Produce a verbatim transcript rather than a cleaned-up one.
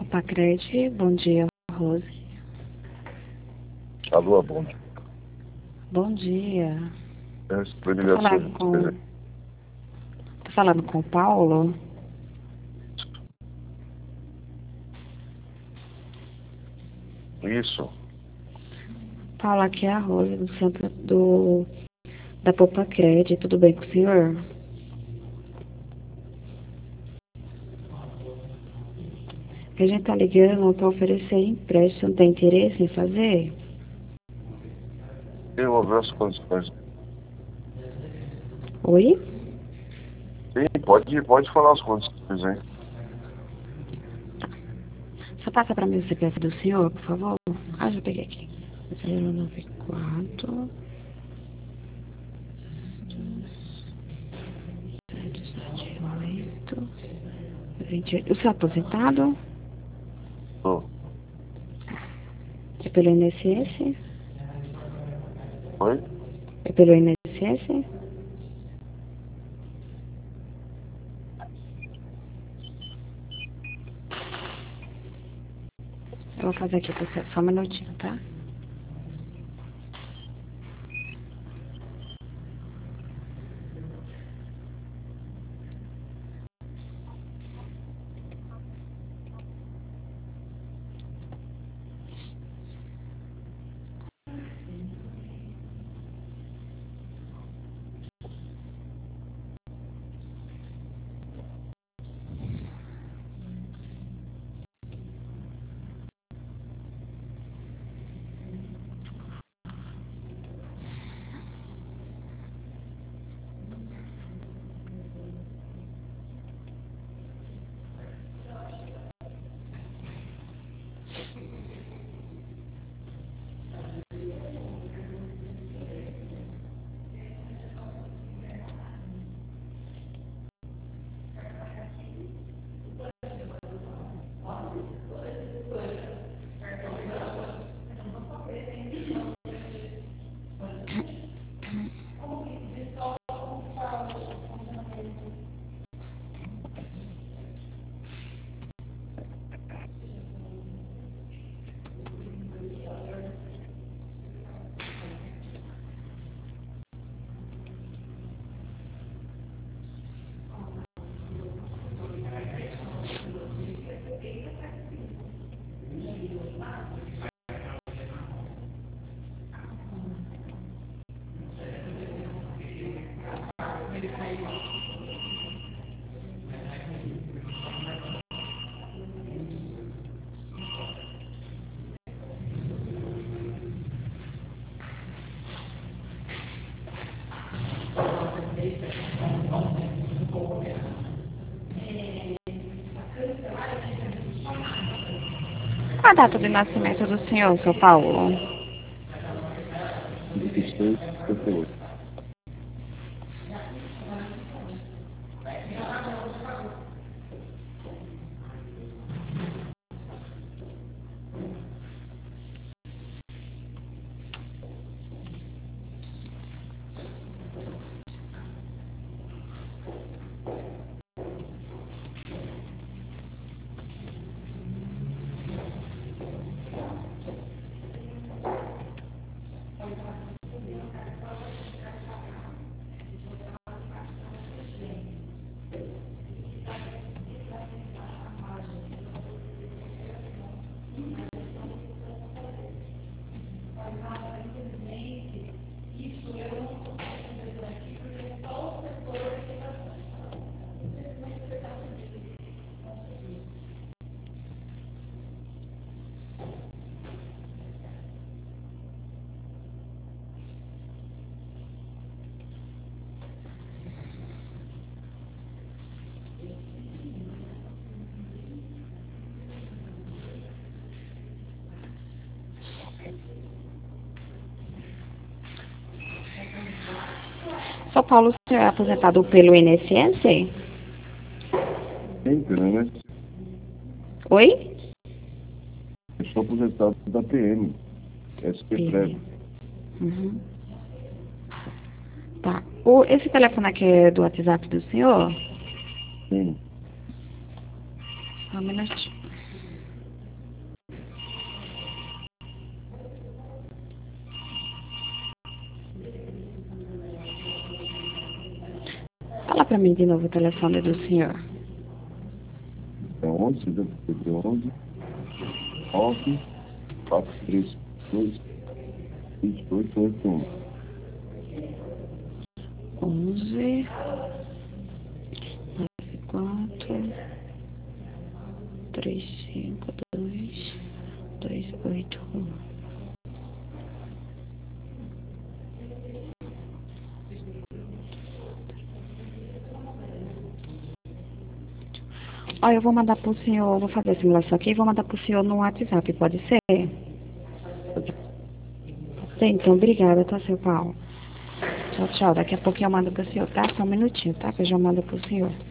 Pacred, bom dia, Rose. Alô, bom dia. Bom dia. É, foi Tô ligação falando de com... vocês. Tô falando com o Paulo. Isso. Paulo, aqui é a Rose, do centro do... da Popacred. Tudo bem com o senhor? A gente tá ligando para oferecer empréstimo. Tem interesse em fazer? Eu vou ver as condições. Oi? Sim, pode, pode falar as condições, hein? Só passa para mim o C P F do senhor, por favor. Ah, já peguei aqui. zero nove quatro sete sete oito vinte e oito. O senhor é aposentado? Tô. É pelo I N S S? Oi? É pelo I N S S? Eu vou fazer aqui pra você, só um minutinho, tá? Qual a data de nascimento do senhor, seu Paulo? vinte e seis, cinquenta e oito. Seu Paulo, o senhor é aposentado pelo I N S S? Sempre, né? Oi? Eu sou aposentado da P M. S P Prévio. Uhum. Tá. O, esse telefone aqui é do WhatsApp do senhor? Sim. Só um minutinho. para mim de novo o telefone do senhor. É onze, onze, nove, quatro, três, dois, vinte, oito, oito, um. onze, nove, quatro, três, cinco, dois, dois, oito, um. Olha, eu vou mandar pro senhor, vou fazer a simulação aqui e vou mandar pro senhor no WhatsApp, pode ser? Pode ser, então, obrigada, tá, seu Paulo? Tchau, tchau. Daqui a pouquinho eu mando pro senhor, tá? Só um minutinho, tá? Que eu já mando pro senhor.